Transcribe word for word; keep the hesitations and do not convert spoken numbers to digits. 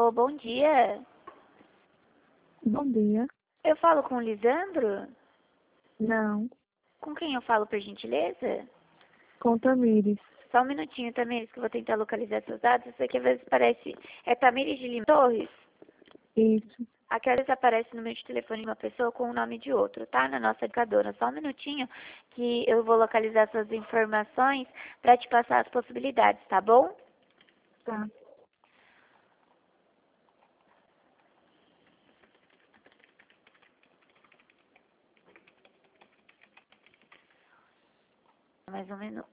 Alô, bom dia. Bom dia. Eu falo com o Lisandro? Não. Com quem eu falo, por gentileza? Com Tamires. Só um minutinho, Tamires, que eu vou tentar localizar seus dados. Isso aqui às vezes parece... É Tamires de Lima Torres? Isso. Aqui às vezes aparece no número de telefone de uma pessoa com o nome de outro, tá? Na nossa educadora. Só um minutinho que eu vou localizar suas informações para te passar as possibilidades, tá bom? Tá. Mais um minuto.